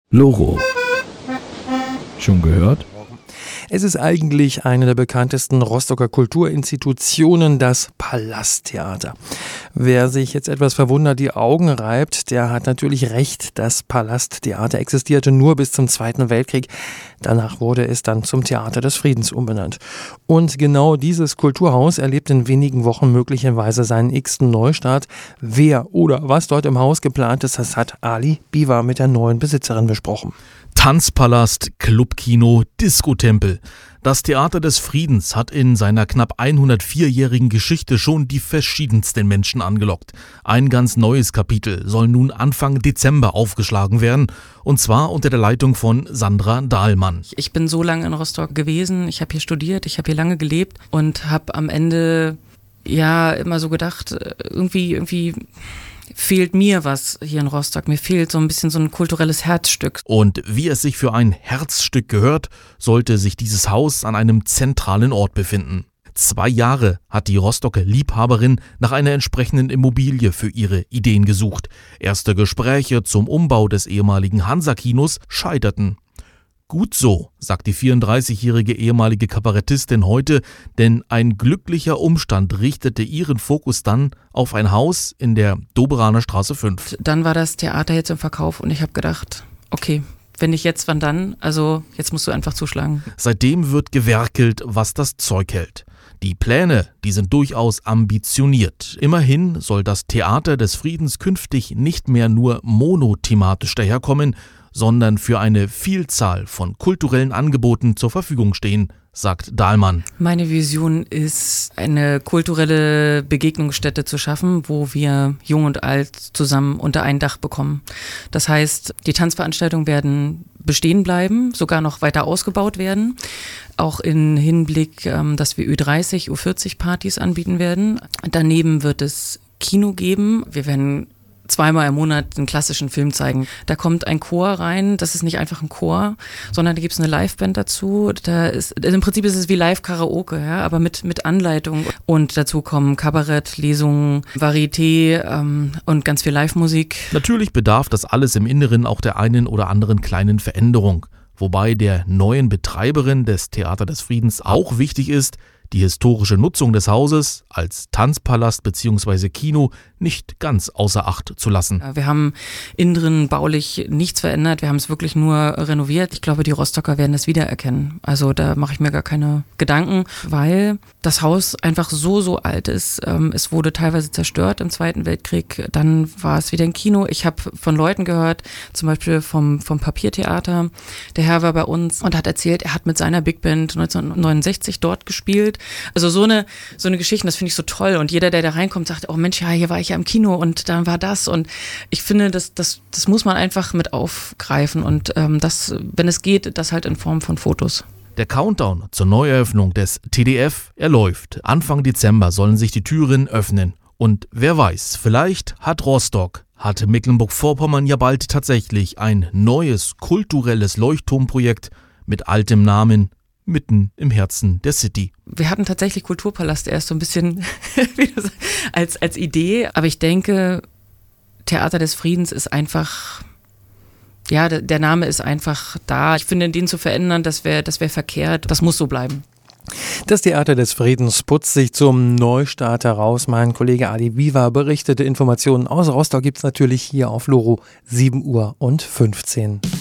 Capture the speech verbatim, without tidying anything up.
Loro. Schon gehört? Es ist eigentlich eine der bekanntesten Rostocker Kulturinstitutionen, das Palasttheater. Wer sich jetzt etwas verwundert die Augen reibt, der hat natürlich recht. Das Palasttheater existierte nur bis zum Zweiten Weltkrieg. Danach wurde es dann zum Theater des Friedens umbenannt. Und genau dieses Kulturhaus erlebt in wenigen Wochen möglicherweise seinen x-ten Neustart. Wer oder was dort im Haus geplant ist, das hat Ali Biwa mit der neuen Besitzerin besprochen. Tanzpalast, Clubkino, Diskotempel. Das Theater des Friedens hat in seiner knapp hundertvierjährigen Geschichte schon die verschiedensten Menschen angelockt. Ein ganz neues Kapitel soll nun Anfang Dezember aufgeschlagen werden, und zwar unter der Leitung von Sandra Dahlmann. Ich bin so lange in Rostock gewesen, ich habe hier studiert, ich habe hier lange gelebt und habe am Ende ja immer so gedacht, irgendwie, irgendwie fehlt mir was hier in Rostock. Mir fehlt so ein bisschen so ein kulturelles Herzstück. Und wie es sich für ein Herzstück gehört, sollte sich dieses Haus an einem zentralen Ort befinden. Zwei Jahre hat die Rostocker Liebhaberin nach einer entsprechenden Immobilie für ihre Ideen gesucht. Erste Gespräche zum Umbau des ehemaligen Hansa-Kinos scheiterten. Gut so, sagt die vierunddreißigjährige ehemalige Kabarettistin heute, denn ein glücklicher Umstand richtete ihren Fokus dann auf ein Haus in der Doberaner Straße fünf. Dann war das Theater jetzt im Verkauf und ich habe gedacht, okay, wenn nicht jetzt, wann dann? Also jetzt musst du einfach zuschlagen. Seitdem wird gewerkelt, was das Zeug hält. Die Pläne, die sind durchaus ambitioniert. Immerhin soll das Theater des Friedens künftig nicht mehr nur monothematisch daherkommen, sondern für eine Vielzahl von kulturellen Angeboten zur Verfügung stehen, sagt Dahlmann. Meine Vision ist, eine kulturelle Begegnungsstätte zu schaffen, wo wir jung und alt zusammen unter ein Dach bekommen. Das heißt, die Tanzveranstaltungen werden bestehen bleiben, sogar noch weiter ausgebaut werden. Auch im Hinblick, dass wir Ü dreißig, Ü vierzig Partys anbieten werden. Daneben wird es Kino geben. Wir werden zweimal im Monat einen klassischen Film zeigen. Da kommt ein Chor rein, das ist nicht einfach ein Chor, sondern da gibt es eine Liveband dazu. Da ist, im Prinzip ist es wie Live-Karaoke, ja, aber mit, mit Anleitung. Und dazu kommen Kabarett, Lesungen, Varieté ähm, und ganz viel Live-Musik. Natürlich bedarf das alles im Inneren auch der einen oder anderen kleinen Veränderung. Wobei der neuen Betreiberin des Theater des Friedens auch wichtig ist, die historische Nutzung des Hauses als Tanzpalast bzw. Kino nicht ganz außer Acht zu lassen. Wir haben innen drin baulich nichts verändert, wir haben es wirklich nur renoviert. Ich glaube, die Rostocker werden das wiedererkennen. Also da mache ich mir gar keine Gedanken, weil das Haus einfach so, so alt ist. Es wurde teilweise zerstört im Zweiten Weltkrieg, dann war es wieder ein Kino. Ich habe von Leuten gehört, zum Beispiel vom, vom Papiertheater. Der Herr war bei uns und hat erzählt, er hat mit seiner Big Band neunzehnhundertneunundsechzig dort gespielt. Also so eine, so eine Geschichte, das finde ich so toll. Und jeder, der da reinkommt, sagt, oh Mensch, ja, hier war ich ja im Kino und dann war das. Und ich finde, das, das, das muss man einfach mit aufgreifen. Und ähm, das, wenn es geht, das halt in Form von Fotos. Der Countdown zur Neueröffnung des T D F, er läuft. Anfang Dezember sollen sich die Türen öffnen. Und wer weiß, vielleicht hat Rostock, hat Mecklenburg-Vorpommern ja bald tatsächlich ein neues kulturelles Leuchtturmprojekt mit altem Namen mitten im Herzen der City. Wir hatten tatsächlich Kulturpalast erst so ein bisschen als, als Idee, aber ich denke, Theater des Friedens ist einfach, ja, der Name ist einfach da. Ich finde, den zu verändern, das wäre das wäre verkehrt, das muss so bleiben. Das Theater des Friedens putzt sich zum Neustart heraus. Mein Kollege Ali Biwa berichtete. Informationen aus Rostock gibt es natürlich hier auf Loro sieben Uhr und fünfzehn.